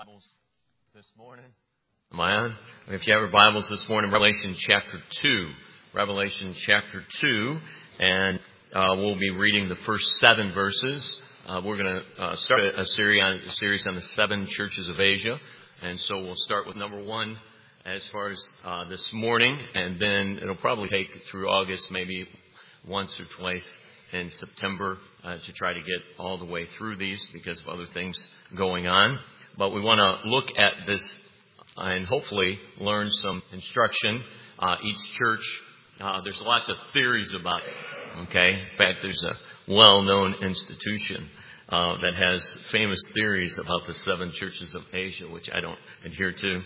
Bibles this morning. Am I on? If you have your Bibles this morning, Revelation chapter 2. Revelation chapter 2, and we'll be reading the first 7 verses. We're going to start a series on the 7 churches of Asia, and so we'll start with number 1 as far as this morning, and then it'll probably take through August, maybe once or twice in September to try to get all the way through these because of other things going on. But we want to look at this and hopefully learn some instruction. Each church, there's lots of theories about it, okay? In fact, there's a well-known institution that has famous theories about the 7 churches of Asia, which I don't adhere to.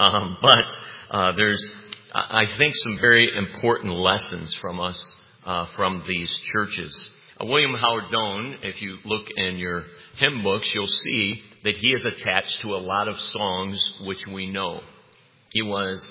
But there's, I think, some very important lessons from us from these churches. William Howard Doane, if you look in your hymn books, you'll see that he is attached to a lot of songs which we know. He was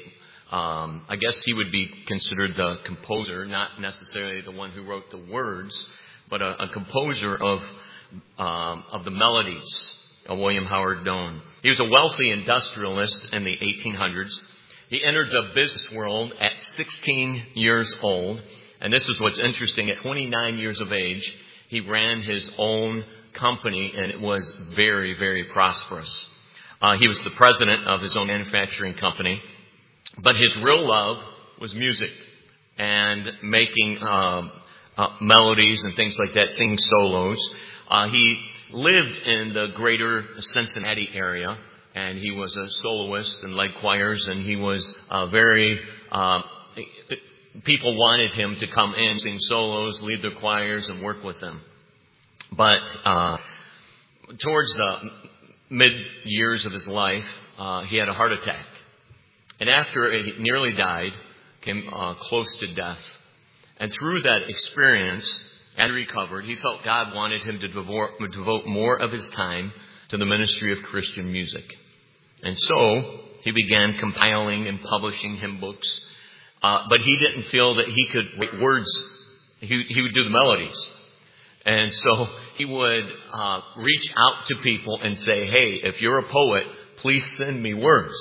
I guess he would be considered the composer, not necessarily the one who wrote the words, but a composer of the melodies of William Howard Doane. He was a wealthy industrialist in the 1800s. He entered the business world at 16 years old. And this is what's interesting. At 29 years of age, he ran his own company, and it was very, very prosperous. He was the president of his own manufacturing company. But his real love was music and making melodies and things like that, singing solos. He lived in the greater Cincinnati area, and he was a soloist and led choirs, and he was very... People wanted him to come in, sing solos, lead their choirs, and work with them. But towards the mid-years of his life, he had a heart attack. And after he nearly died, came close to death. And through that experience, and recovered, he felt God wanted him to devote more of his time to the ministry of Christian music. And so he began compiling and publishing hymn books. But he didn't feel that he could write words. He would do the melodies. And so he would reach out to people and say, hey, if you're a poet, please send me words.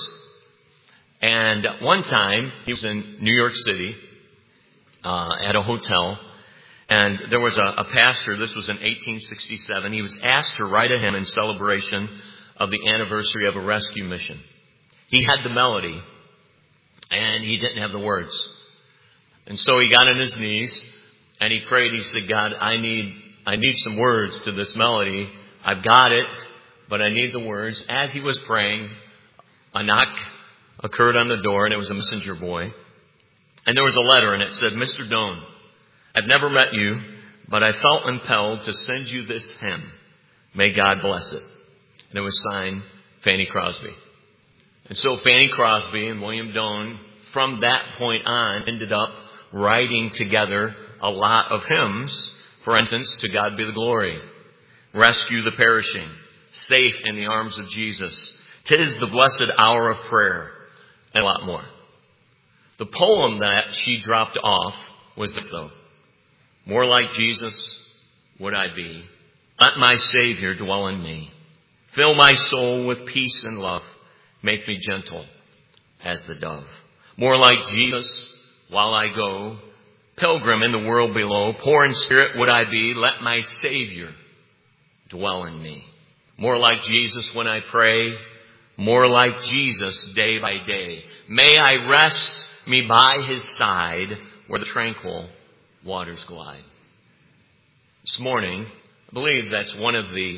And one time, he was in New York City at a hotel. And there was a pastor, this was in 1867. He was asked to write a hymn in celebration of the anniversary of a rescue mission. He had the melody. And he didn't have the words. And so he got on his knees and he prayed. He said, God, I need some words to this melody. I've got it, but I need the words. As he was praying, a knock occurred on the door, and it was a messenger boy. And there was a letter, and it said, Mr. Doane, I've never met you, but I felt impelled to send you this hymn. May God bless it. And it was signed Fanny Crosby. And so Fanny Crosby and William Doane, from that point on, ended up writing together a lot of hymns. For instance, To God Be the Glory, Rescue the Perishing, Safe in the Arms of Jesus, 'Tis the Blessed Hour of Prayer, and a lot more. The poem that she dropped off was this, though. More like Jesus would I be. Let my Savior dwell in me. Fill my soul with peace and love. Make me gentle as the dove. More like Jesus while I go. Pilgrim in the world below. Poor in spirit would I be. Let my Savior dwell in me. More like Jesus when I pray. More like Jesus day by day. May I rest me by his side where the tranquil waters glide. This morning, I believe that's one of the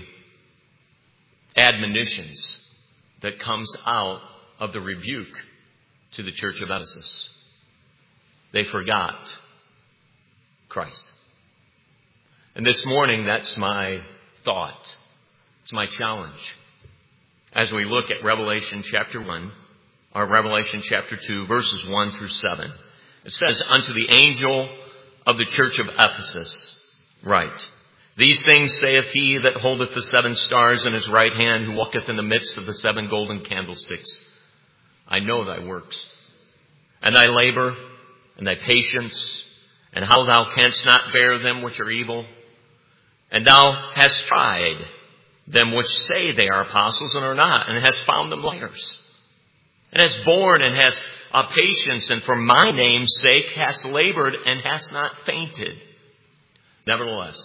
admonitions that comes out of the rebuke to the church of Ephesus. They forgot Christ. And this morning, that's my thought. It's my challenge. As we look at Revelation chapter 1, or Revelation chapter 2, verses 1 through 7. It says, Unto the angel of the church of Ephesus, write, These things saith he that holdeth the 7 stars in his right hand, who walketh in the midst of the 7 golden candlesticks. I know thy works, and thy labor, and thy patience, and how thou canst not bear them which are evil. And thou hast tried them which say they are apostles and are not, and has found them liars. And has borne and has patience, and for my name's sake has labored and has not fainted. Nevertheless,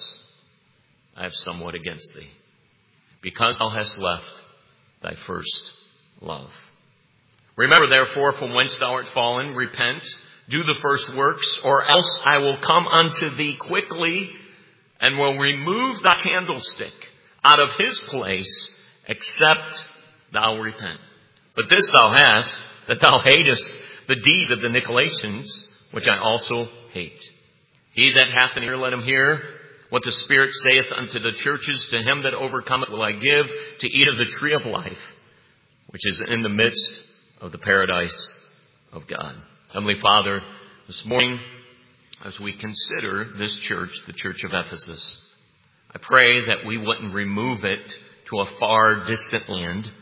I have somewhat against thee, because thou hast left thy first love. Remember therefore from whence thou art fallen, repent, do the first works, or else I will come unto thee quickly, and will remove thy candlestick out of his place, except thou repent. But this thou hast, that thou hatest the deeds of the Nicolaitans, which I also hate. He that hath an ear, let him hear what the Spirit saith unto the churches. To him that overcometh will I give to eat of the tree of life, which is in the midst of the paradise of God. Heavenly Father, this morning, as we consider this church, the Church of Ephesus, I pray that we wouldn't remove it to a far distant land.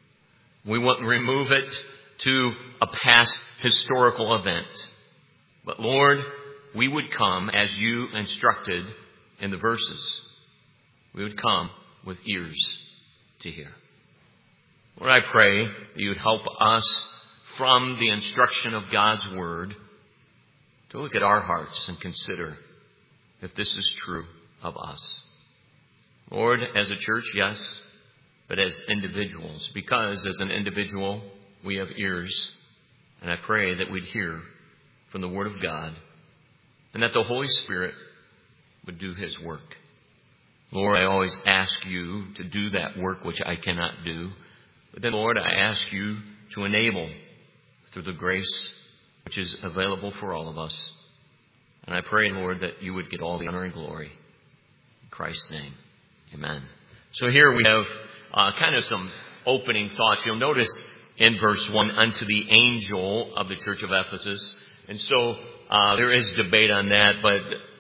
We wouldn't remove it to a past historical event. But Lord, we would come as you instructed in the verses. We would come with ears to hear. Lord, I pray that you would help us from the instruction of God's Word to look at our hearts and consider if this is true of us. Lord, as a church, yes, but as individuals, because as an individual, we have ears, and I pray that we'd hear from the Word of God, and that the Holy Spirit would do His work. Lord, I always ask you to do that work which I cannot do, but then, Lord, I ask you to enable through the grace which is available for all of us. And I pray, Lord, that you would get all the honor and glory. In Christ's name, amen. So here we have kind of some opening thoughts. You'll notice in verse 1, unto the angel of the church of Ephesus. And so there is debate on that, but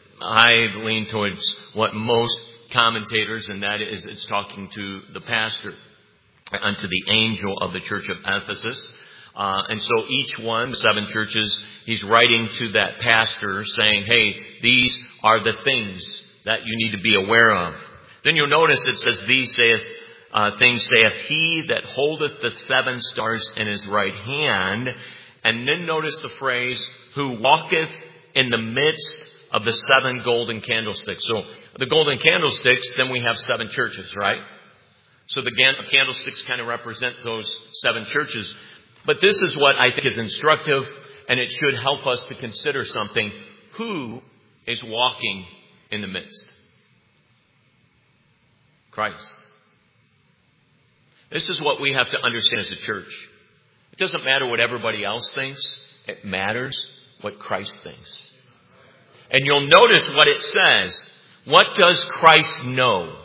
I lean towards what most commentators, and that is it's talking to the pastor, unto the angel of the church of Ephesus. And so each one, 7 churches, he's writing to that pastor saying, hey, these are the things that you need to be aware of. Then you'll notice it says, these things saith he that holdeth the 7 stars in his right hand. And then notice the phrase, who walketh in the midst of the 7 golden candlesticks. So the golden candlesticks, then we have 7 churches, right? So the candlesticks kind of represent those 7 churches. But this is what I think is instructive, and it should help us to consider something. Who is walking in the midst? Christ. This is what we have to understand as a church. It doesn't matter what everybody else thinks. It matters what Christ thinks. And you'll notice what it says. What does Christ know?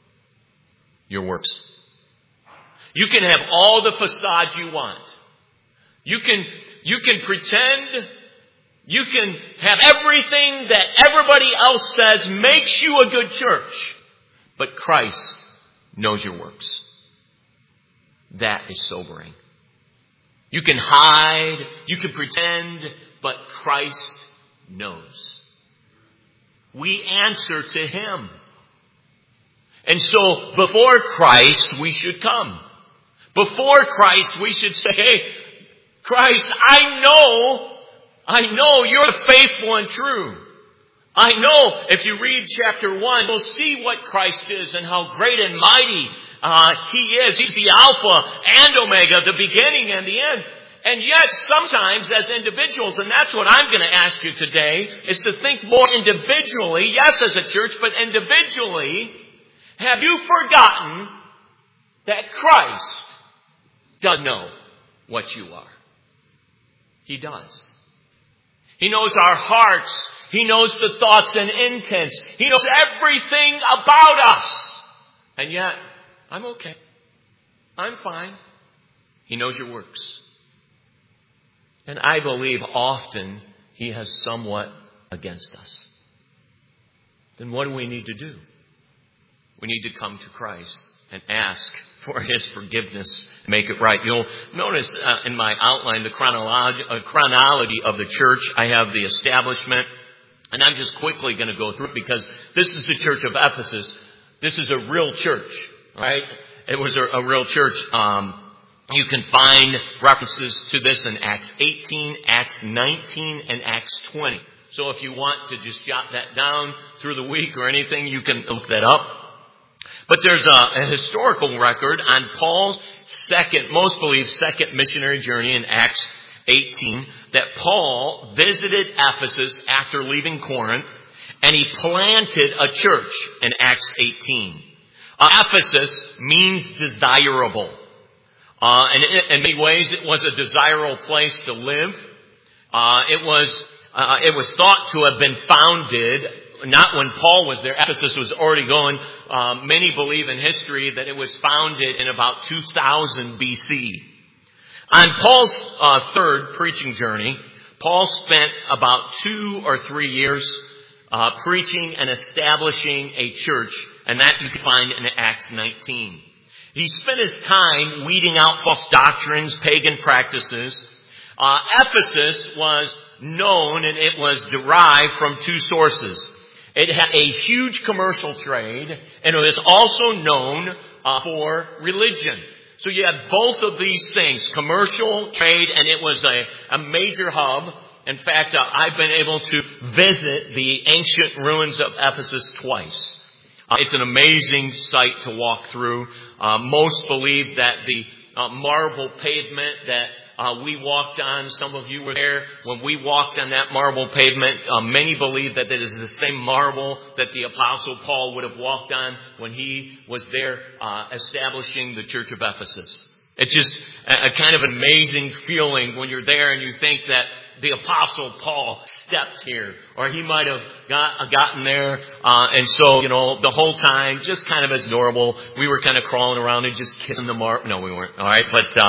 Your works. You can have all the facade you want. You can pretend. You can have everything that everybody else says makes you a good church. But Christ knows your works. That is sobering. You can hide. You can pretend. But Christ knows. We answer to Him. And so before Christ, we should come. Before Christ, we should say, hey, Christ, I know you're faithful and true. I know if you read chapter 1, you'll see what Christ is and how great and mighty He is. He's the Alpha and Omega, the beginning and the end. And yet sometimes as individuals, and that's what I'm going to ask you today, is to think more individually, yes as a church, but individually. Have you forgotten that Christ does know what you are? He does. He knows our hearts. He knows the thoughts and intents. He knows everything about us. And yet, I'm okay. I'm fine. He knows your works. And I believe often He has somewhat against us. Then what do we need to do? We need to come to Christ and ask for His forgiveness, make it right. You'll notice in my outline the chronology of the church. I have the establishment, and I'm just quickly going to go through it because this is the church of Ephesus. This is a real church, right? It was a real church. You can find references to this in Acts 18, Acts 19, and Acts 20. So if you want to just jot that down through the week or anything, you can look that up. But there's a historical record on Paul's most believed second missionary journey in Acts 18, that Paul visited Ephesus after leaving Corinth, and he planted a church in Acts 18. Ephesus means desirable. And in many ways, it was a desirable place to live. It was thought to have been founded not when Paul was there. Ephesus was already going. Many believe in history that it was founded in about 2000 BC. On Paul's third preaching journey, Paul spent about 2 or 3 years preaching and establishing a church, and that you can find in Acts 19. He spent his time weeding out false doctrines, pagan practices. Ephesus was known, and it was derived from 2 sources. It had a huge commercial trade, and it was also known for religion. So you had both of these things, commercial trade, and it was a major hub. In fact, I've been able to visit the ancient ruins of Ephesus twice. It's an amazing sight to walk through. Most believe that the marble pavement that we walked on, some of you were there when we walked on that marble pavement. Many believe that it is the same marble that the Apostle Paul would have walked on when he was there establishing the church of Ephesus. It's just a kind of amazing feeling when you're there and you think that the Apostle Paul stepped here, or he might have gotten there, and so, the whole time, just kind of as normal, we were kind of crawling around and just kissing the mark. No, we weren't. All right,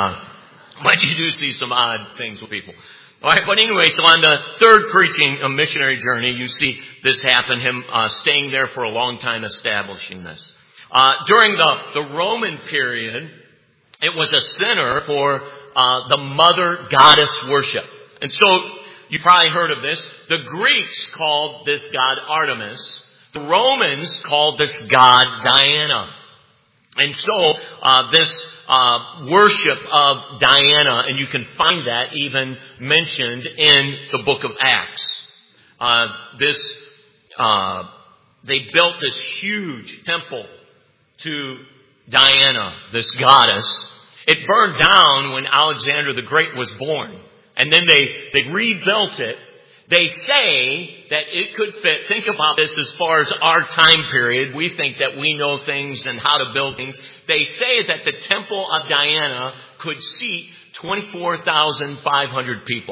but you do see some odd things with people. All right, but anyway, so on the third preaching missionary journey, you see this happen, him staying there for a long time, establishing this. During the Roman period, it was a center for the mother goddess worship. And so, you probably heard of this. The Greeks called this god Artemis. The Romans called this god Diana. And so, this worship of Diana, and you can find that even mentioned in the book of Acts. They built this huge temple to Diana, this goddess. It burned down when Alexander the Great was born. And then they rebuilt it. They say that it could fit. Think about this as far as our time period. We think that we know things and how to build things. They say that the temple of Diana could seat 24,500 people.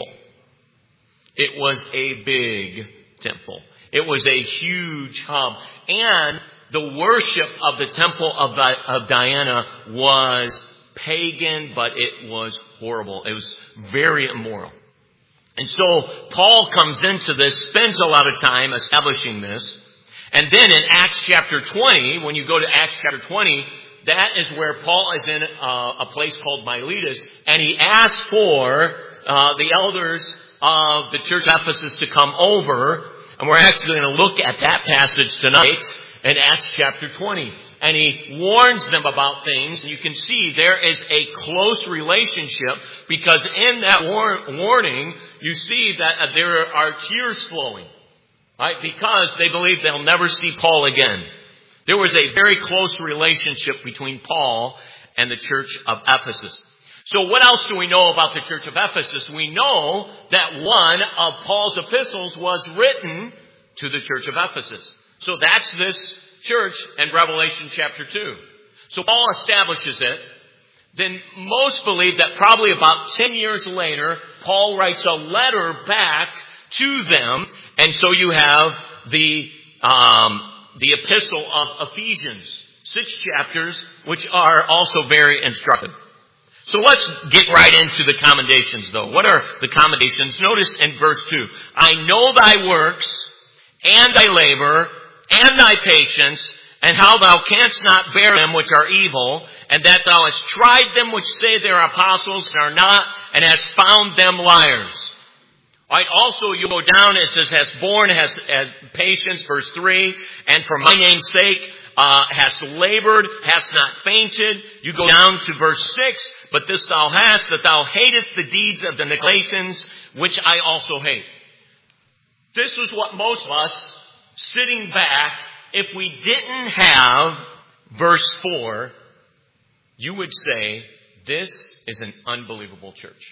It was a big temple. It was a huge hub. And the worship of the temple of Diana was pagan, but it was horrible. It was very immoral. And so Paul comes into this, spends a lot of time establishing this. And then in Acts chapter 20, when you go to Acts chapter 20, that is where Paul is in a place called Miletus. And he asks for the elders of the church of Ephesus to come over. And we're actually going to look at that passage tonight in Acts chapter 20. And he warns them about things. And you can see there is a close relationship, because in that warning, you see that there are tears flowing. Right? Because they believe they'll never see Paul again. There was a very close relationship between Paul and the church of Ephesus. So what else do we know about the church of Ephesus? We know that one of Paul's epistles was written to the church of Ephesus. So that's this church in Revelation chapter 2. So Paul establishes it. Then most believe that probably about 10 years later, Paul writes a letter back to them. And so you have the epistle of Ephesians, 6 chapters, which are also very instructive. So let's get right into the commendations, though. What are the commendations? Notice in verse 2, I know thy works, and thy labor, and thy patience, and how thou canst not bear them which are evil, and that thou hast tried them which say they are apostles and are not, and hast found them liars. All right, also you go down, it says, has borne, has patience, verse 3, and for my name's sake, hast labored, hast not fainted. You go down to verse 6, but this thou hast, that thou hatest the deeds of the Nicolaitans, which I also hate. This was what most of us, sitting back, if we didn't have verse 4, you would say, this is an unbelievable church.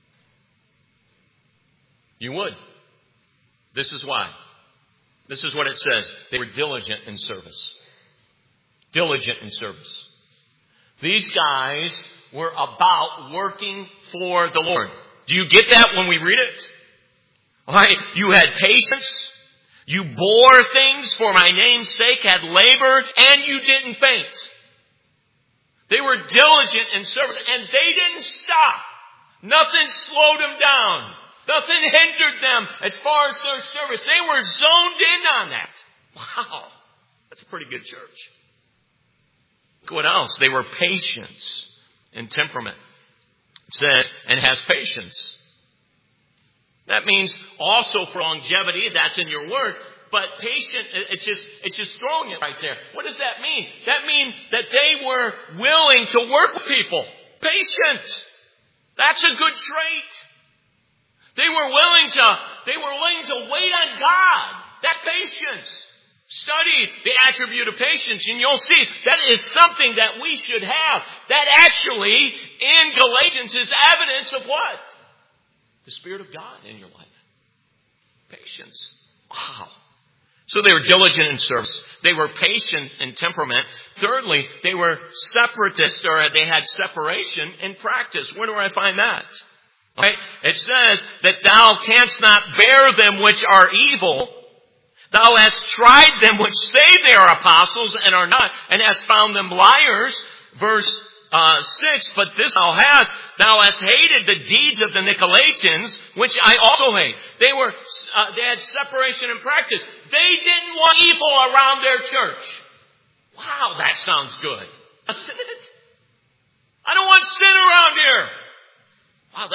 You would. This is why. This is what it says. They were diligent in service. Diligent in service. These guys were about working for the Lord. Do you get that when we read it? All right. You had patience. You bore things for my name's sake, had labored, and you didn't faint. They were diligent in service, and they didn't stop. Nothing slowed them down. Nothing hindered them as far as their service. They were zoned in on that. Wow. That's a pretty good church. Look what else? They were patient in temperament. It says, and has patience. That means also for longevity, that's in your word. But patient, it's just throwing it right there. What does that mean? That means that they were willing to work with people. Patient. That's a good trait. They were willing to wait on God. That's patience. Study the attribute of patience, and you'll see that is something that we should have. That actually, in Galatians, is evidence of what? The Spirit of God in your life. Patience. Wow. So they were diligent in service. They were patient in temperament. Thirdly, they were separatist, or they had separation in practice. Where do I find that? Right? It says that thou canst not bear them which are evil. Thou hast tried them which say they are apostles and are not, and hast found them liars. Verse 6, but this thou hast hated the deeds of the Nicolaitans, which I also hate. They had separation in practice. They didn't want evil around their church. Wow, that sounds good. Doesn't it? I don't want sin around here. Wow,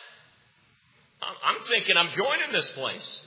I'm thinking I'm joining this place.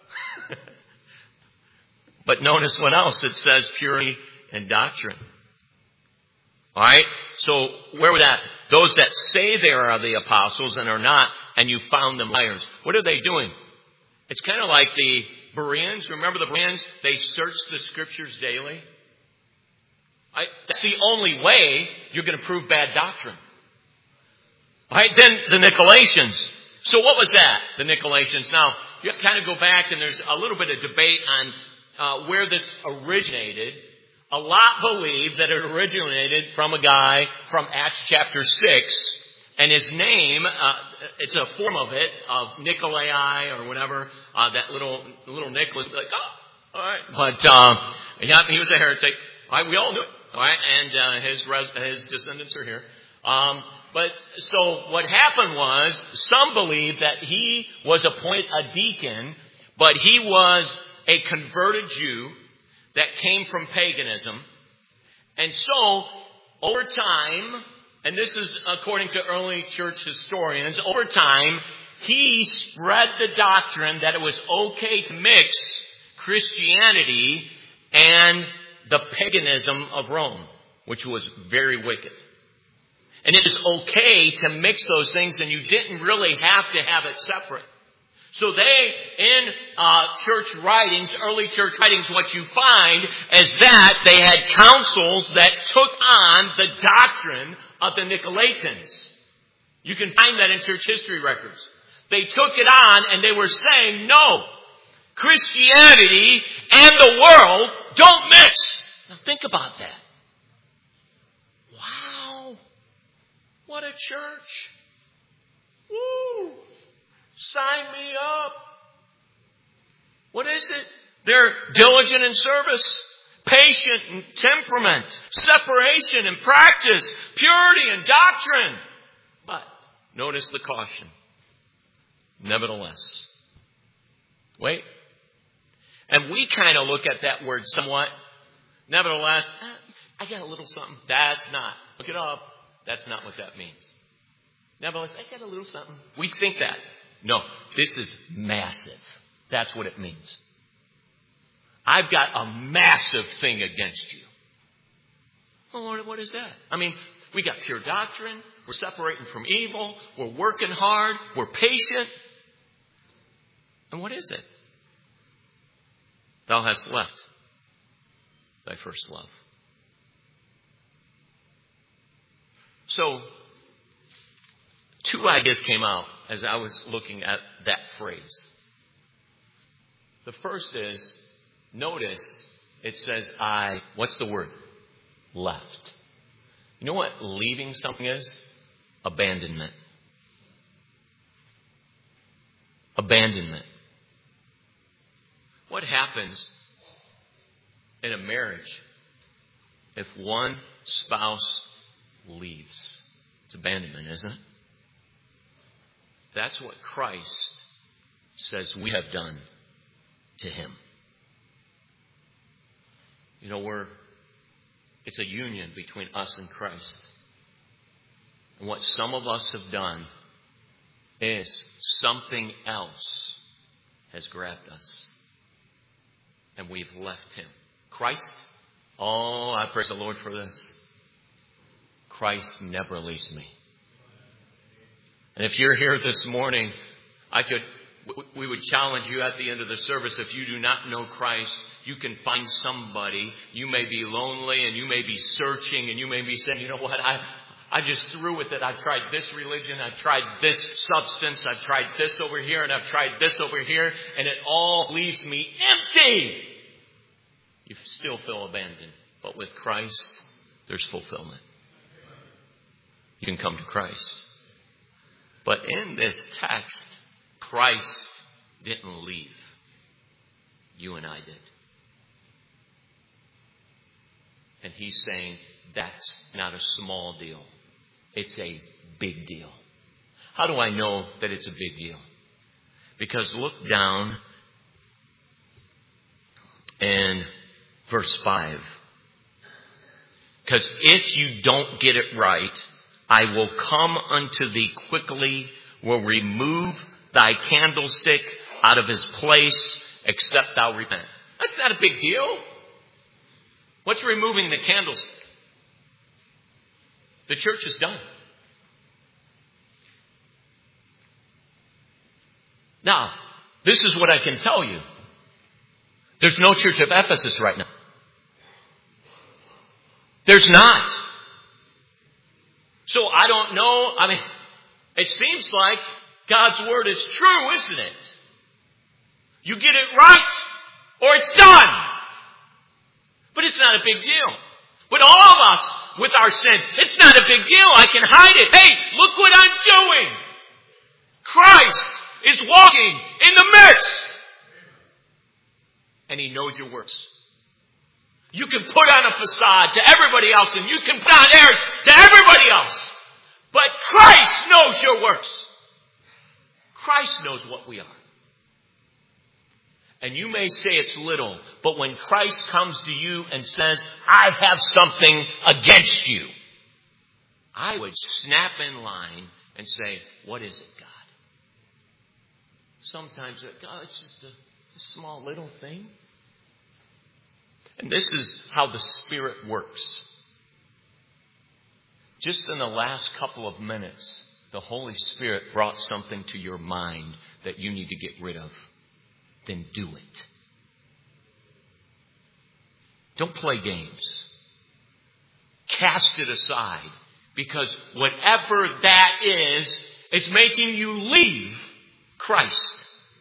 But notice what else it says, purity and doctrine. All right? So where was that? Those that say they are the apostles and are not, and you found them liars. What are they doing? It's kind of like the Bereans. Remember the Bereans? They searched the scriptures daily. That's the only way you're going to prove bad doctrine. All right? Then the Nicolaitans. So what was that? The Nicolaitans. Now, you have to kind of go back, and there's a little bit of debate on where this originated. A lot believe that it originated from a guy from Acts chapter 6, and his name, it's a form of it, of Nicolai or whatever, that little Nicholas, like, oh, all right. But he was a heretic. All right, we all knew it. All right, and his descendants are here. But so what happened was, some believe that he was appointed a deacon, but he was a converted Jew that came from paganism. And so, over time, and this is according to early church historians, over time, he spread the doctrine that it was okay to mix Christianity and the paganism of Rome, which was very wicked. And it is okay to mix those things, and you didn't really have to have it separate. So in church writings, early church writings, what you find is that they had councils that took on the doctrine of the Nicolaitans. You can find that in church history records. They took it on and they were saying, no, Christianity and the world don't mix. Now think about that. Wow. What a church. Woo. Sign me up. What is it? They're diligent in service, patient in temperament, separation in practice, purity in doctrine. But notice the caution. Nevertheless. Wait. And we kind of look at that word somewhat. Nevertheless, I got a little something. That's not. Look it up. That's not what that means. Nevertheless, I got a little something. We think that. No, this is massive. That's what it means. I've got a massive thing against you. Well, what is that? I mean, we got pure doctrine. We're separating from evil. We're working hard. We're patient. And what is it? Thou hast left thy first love. So, two ideas came out as I was looking at that phrase. The first is, notice it says what's the word? Left. You know what leaving something is? Abandonment. Abandonment. What happens in a marriage if one spouse leaves? It's abandonment, isn't it? That's what Christ says we have done to him. You know, it's a union between us and Christ. And what some of us have done is something else has grabbed us. And we've left him. Christ, I praise the Lord for this. Christ never leaves me. And if you're here this morning, we would challenge you at the end of the service, if you do not know Christ, you can find somebody. You may be lonely and you may be searching and you may be saying, you know what, I just threw with it. I've tried this religion. I've tried this substance. I've tried this over here and I've tried this over here. And it all leaves me empty. You still feel abandoned. But with Christ, there's fulfillment. You can come to Christ. But in this text, Christ didn't leave. You and I did. And he's saying that's not a small deal. It's a big deal. How do I know that it's a big deal? Because look down in verse 5. Because if you don't get it right, I will come unto thee quickly, will remove thy candlestick out of his place, except thou repent. That's not a big deal. What's removing the candlestick? The church is done. Now, this is what I can tell you. There's no church of Ephesus right now. There's not. So I don't know. I mean, it seems like God's word is true, isn't it? You get it right or it's done. But it's not a big deal. But all of us with our sins, it's not a big deal. I can hide it. Hey, look what I'm doing. Christ is walking in the midst. And he knows your works. You can put on a facade to everybody else and you can put on airs to everybody else. But Christ knows your works. Christ knows what we are. And you may say it's little, but when Christ comes to you and says, I have something against you, I would snap in line and say, what is it, God? Sometimes, God, it's just a small little thing. And this is how the Spirit works. Just in the last couple of minutes, the Holy Spirit brought something to your mind that you need to get rid of. Then do it. Don't play games. Cast it aside. Because whatever that is making you leave Christ.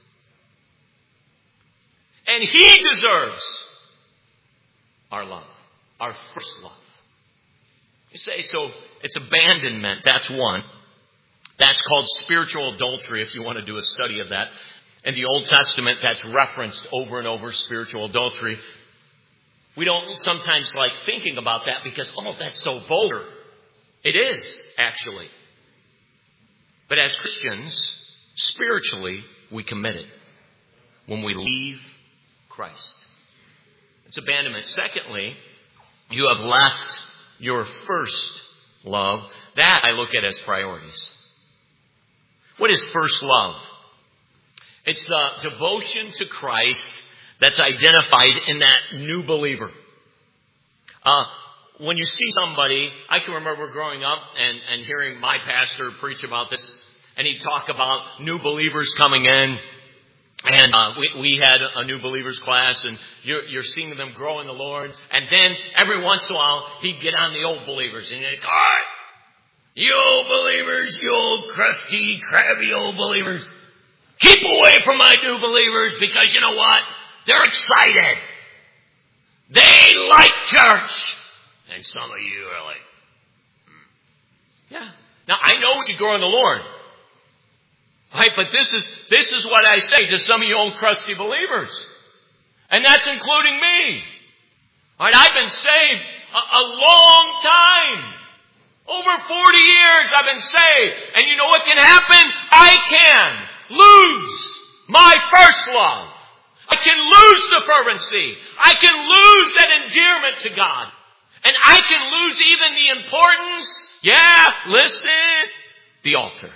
And he deserves our love. Our first love. You say, so it's abandonment. That's one. That's called spiritual adultery if you want to do a study of that. In the Old Testament, that's referenced over and over, spiritual adultery. We don't sometimes like thinking about that because, that's so vulgar. It is, actually. But as Christians, spiritually, we commit it when we leave Christ. It's abandonment. Secondly, you have left your first love. That I look at as priorities. What is first love? It's the devotion to Christ that's identified in that new believer. when you see somebody, I can remember growing up and hearing my pastor preach about this, and he'd talk about new believers coming in. And we had a new believers class, and you're seeing them grow in the Lord. And then every once in a while, he'd get on the old believers, and he'd go, all right, you old believers, you old crusty, crabby old believers, keep away from my new believers, because you know what? They're excited. They like church. And some of you are like, yeah. Now, I know you grow in the Lord. Right, but this is what I say to some of you old crusty believers. And that's including me. Right, I've been saved a long time. Over 40 years I've been saved. And you know what can happen? I can lose my first love. I can lose the fervency. I can lose that endearment to God. And I can lose even the importance, the altar.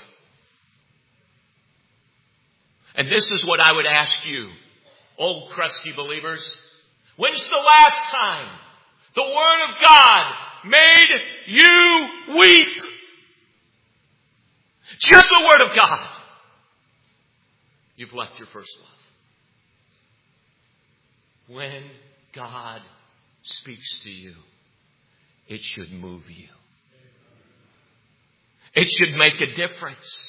And this is what I would ask you, old crusty believers. When's the last time the Word of God made you weep? Just the Word of God. You've left your first love. When God speaks to you, it should move you. It should make a difference.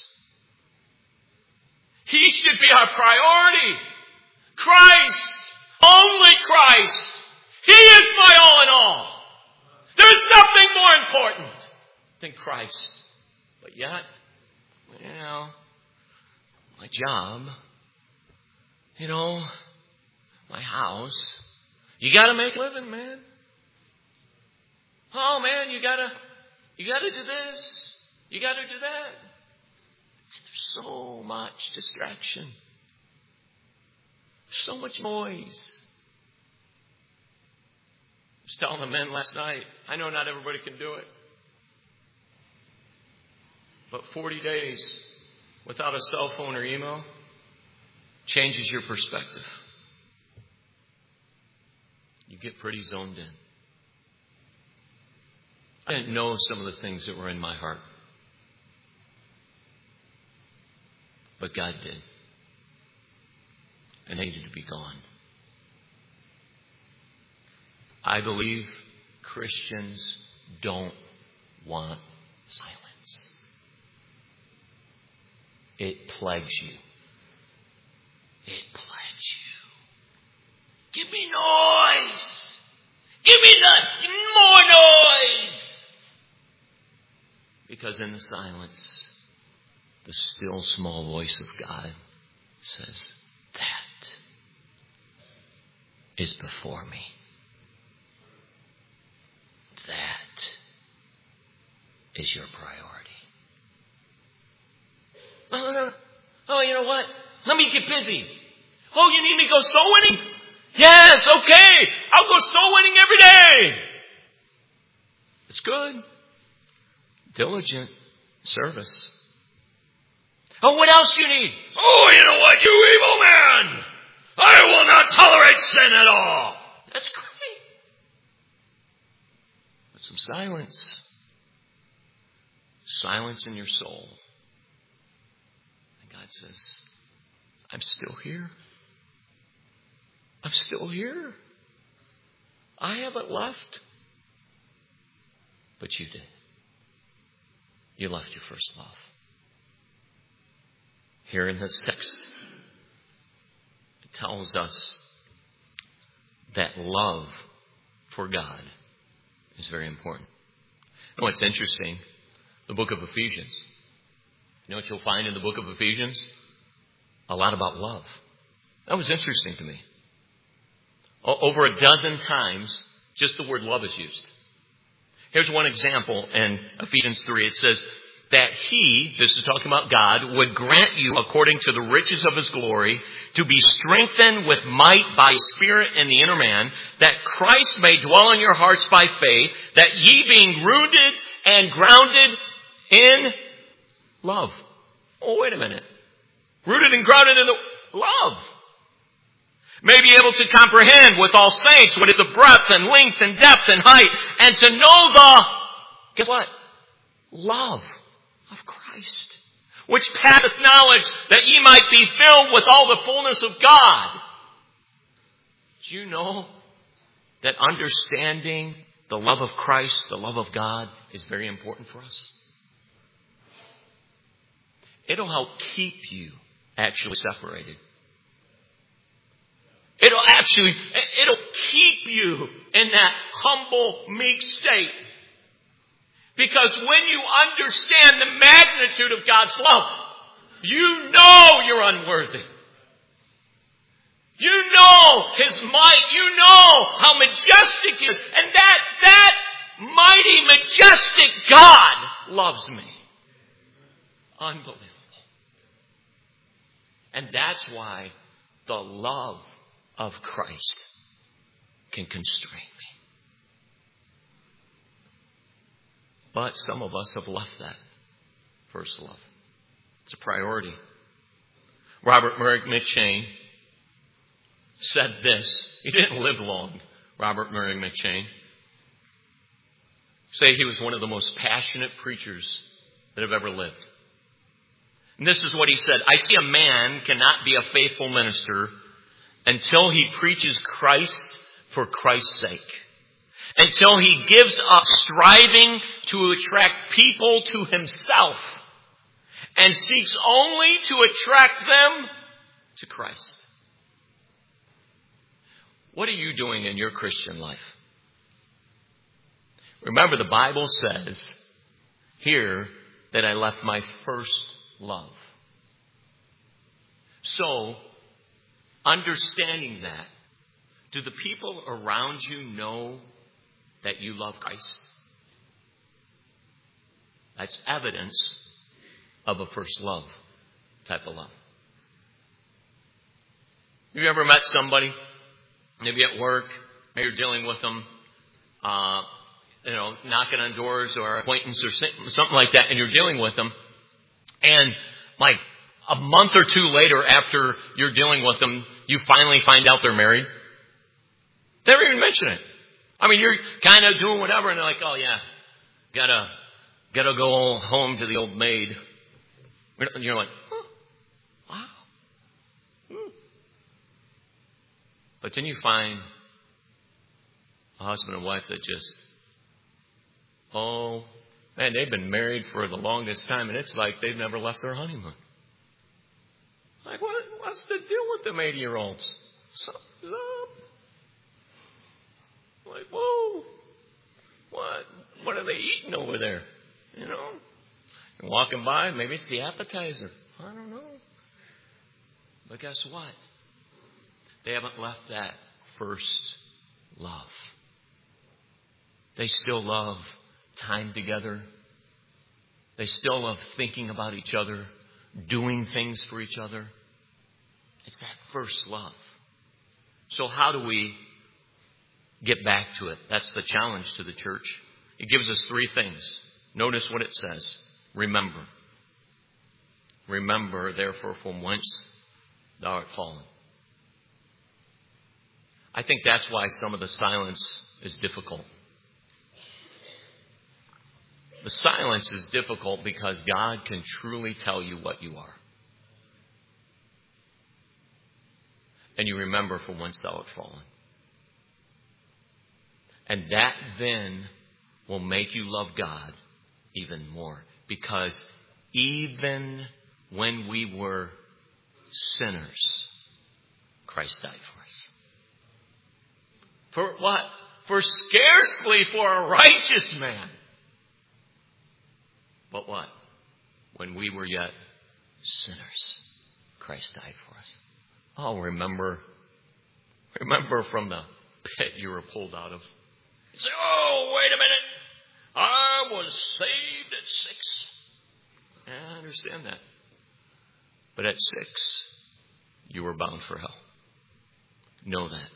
He should be our priority. Christ. Only Christ. He is my all in all. There's nothing more important than Christ. But yet, my job, my house. You gotta make a living, man. Oh man, you gotta do this. You gotta do that. There's so much distraction. So much noise. I was telling the men last night, I know not everybody can do it. But 40 days without a cell phone or email changes your perspective. You get pretty zoned in. I didn't know some of the things that were in my heart. But God did. And they needed to be gone. I believe Christians don't want silence. It plagues you. It plagues you. Give me noise. Give me more noise. Because in the silence, the still small voice of God says, that is before me. That is your priority. Oh, you know what? Let me get busy. Oh, you need me to go soul winning? Yes, okay. I'll go soul winning every day. It's good. Diligent service. Oh, what else do you need? Oh, you know what, you evil man! I will not tolerate sin at all. That's great. But some silence. Silence in your soul. And God says, I'm still here. I'm still here. I haven't left. But you did. You left your first love. Here in this text, it tells us that love for God is very important. You know what's interesting? The book of Ephesians. You know what you'll find in the book of Ephesians? A lot about love. That was interesting to me. Over a dozen times, just the word love is used. Here's one example in Ephesians 3. It says that He, this is talking about God, would grant you, according to the riches of His glory, to be strengthened with might by Spirit in the inner man, that Christ may dwell in your hearts by faith, that ye being rooted and grounded in love. Oh, wait a minute. Rooted and grounded in the love. May be able to comprehend with all saints what is the breadth and length and depth and height, and to know the, guess what? Love of Christ, which passeth knowledge, that ye might be filled with all the fullness of God. Do you know that understanding the love of Christ, the love of God, is very important for us? It'll help keep you actually separated. It'll keep you in that humble, meek state. Because when you understand the magnitude of God's love, you know you're unworthy. You know His might. You know how majestic He is. And that mighty, majestic God loves me. Unbelievable. And that's why the love of Christ can constrain me. But some of us have left that first love. It's a priority. Robert Murray McCheyne said this. He didn't live long, Robert Murray McCheyne. Say he was one of the most passionate preachers that have ever lived. And this is what he said. I see a man cannot be a faithful minister until he preaches Christ for Christ's sake. Until he gives up striving to attract people to himself and seeks only to attract them to Christ. What are you doing in your Christian life? Remember, the Bible says here that I left my first love. So, understanding that, do the people around you know that you love Christ? That's evidence of a first love type of love. Have you ever met somebody, maybe at work, maybe you're dealing with them, knocking on doors or acquaintance or something like that, and you're dealing with them, and like a month or two later after you're dealing with them, you finally find out they're married? They never even mention it. I mean, you're kind of doing whatever, and they're like, oh yeah, gotta go home to the old maid. And you're like, oh, wow. But then you find a husband and wife that just, oh man, they've been married for the longest time, and it's like they've never left their honeymoon. Like, what's the deal with them 80-year-olds? Something's up. Like, whoa, what are they eating over there? You know? And walking by, maybe it's the appetizer. I don't know. But guess what? They haven't left that first love. They still love time together. They still love thinking about each other, doing things for each other. It's that first love. So how do we get back to it? That's the challenge to the church. It gives us three things. Notice what it says. Remember. Remember, therefore, from whence thou art fallen. I think that's why some of the silence is difficult. The silence is difficult because God can truly tell you what you are. And you remember from whence thou art fallen. And that then will make you love God even more. Because even when we were sinners, Christ died for us. For what? For scarcely for a righteous man. But what? When we were yet sinners, Christ died for us. Oh, remember from the pit you were pulled out of. You say, oh, wait a minute. I was saved at 6. Yeah, I understand that. But at 6, you were bound for hell. Know that.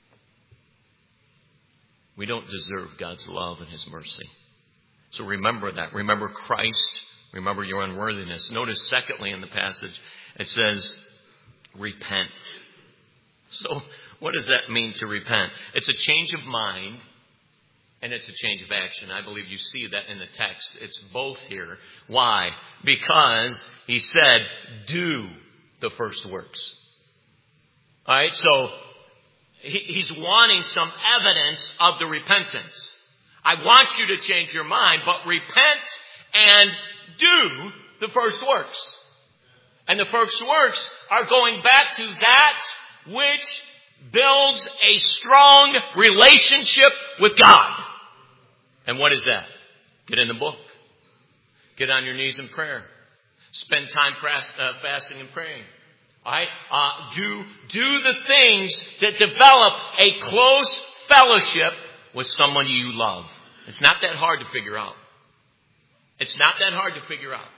We don't deserve God's love and His mercy. So remember that. Remember Christ. Remember your unworthiness. Notice secondly in the passage, it says, repent. So what does that mean to repent? It's a change of mind and it's a change of action. I believe you see that in the text. It's both here. Why? Because he said, do the first works. All right, so he's wanting some evidence of the repentance. I want you to change your mind, but repent and do the first works. And the first works are going back to that which builds a strong relationship with God. And what is that? Get in the book. Get on your knees in prayer. Spend time fasting and praying. All right? Do the things that develop a close fellowship with someone you love. It's not that hard to figure out. It's not that hard to figure out.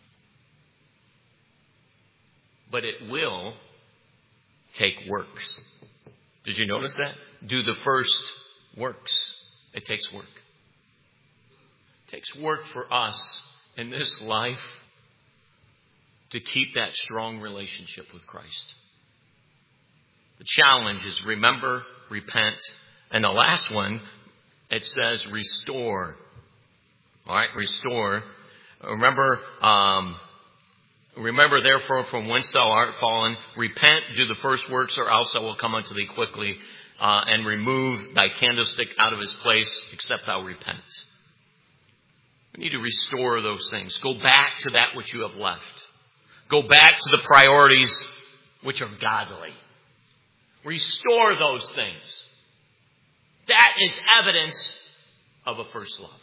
But it will take works. Did you notice that? Do the first works. It takes work. It takes work for us in this life to keep that strong relationship with Christ. The challenge is remember, repent, and the last one, it says restore. All right, restore. Remember, therefore, from whence thou art fallen, repent, do the first works, or else I will come unto thee quickly, and remove thy candlestick out of his place, except thou repent. We need to restore those things. Go back to that which you have left. Go back to the priorities which are godly. Restore those things. That is evidence of a first love.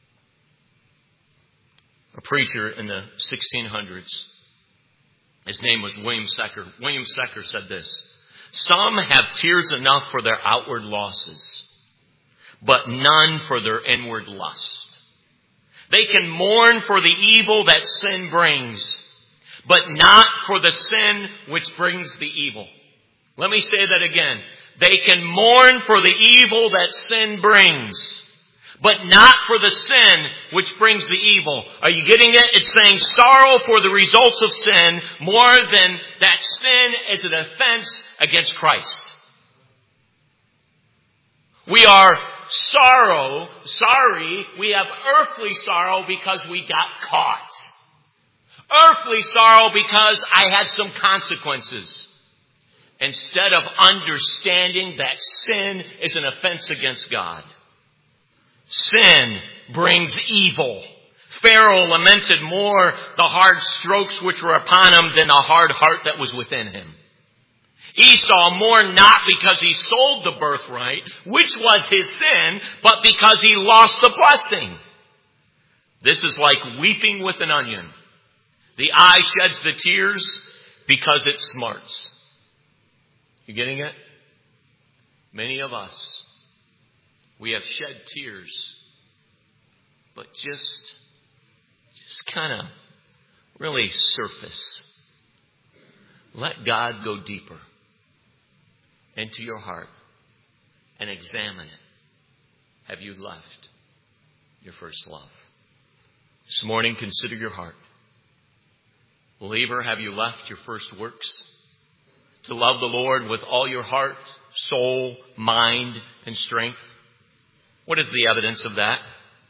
A preacher in the 1600s, his name was William Secker. William Secker said this: some have tears enough for their outward losses, but none for their inward lust. They can mourn for the evil that sin brings, but not for the sin which brings the evil. Let me say that again. They can mourn for the evil that sin brings, but not for the sin which brings the evil. Are you getting it? It's saying sorrow for the results of sin more than that sin is an offense against Christ. We are sorry, we have earthly sorrow because we got caught. Earthly sorrow because I had some consequences. Instead of understanding that sin is an offense against God. Sin brings evil. Pharaoh lamented more the hard strokes which were upon him than the hard heart that was within him. Esau mourned not because he sold the birthright, which was his sin, but because he lost the blessing. This is like weeping with an onion. The eye sheds the tears because it smarts. You getting it? Many of us, we have shed tears, but just kind of really surface. Let God go deeper into your heart and examine it. Have you left your first love? This morning, consider your heart. Believer, have you left your first works? To love the Lord with all your heart, soul, mind, and strength. What is the evidence of that?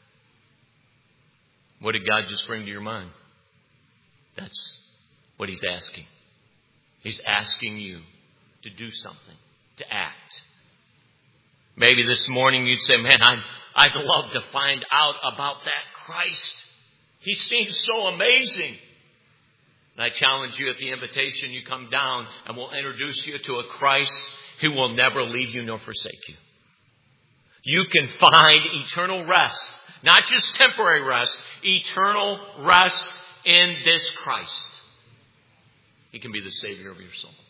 What did God just bring to your mind? That's what He's asking. He's asking you to do something, to act. Maybe this morning you'd say, man, I'd love to find out about that Christ. He seems so amazing. And I challenge you at the invitation, you come down and we'll introduce you to a Christ who will never leave you nor forsake you. You can find eternal rest, not just temporary rest, eternal rest in this Christ. He can be the Savior of your soul.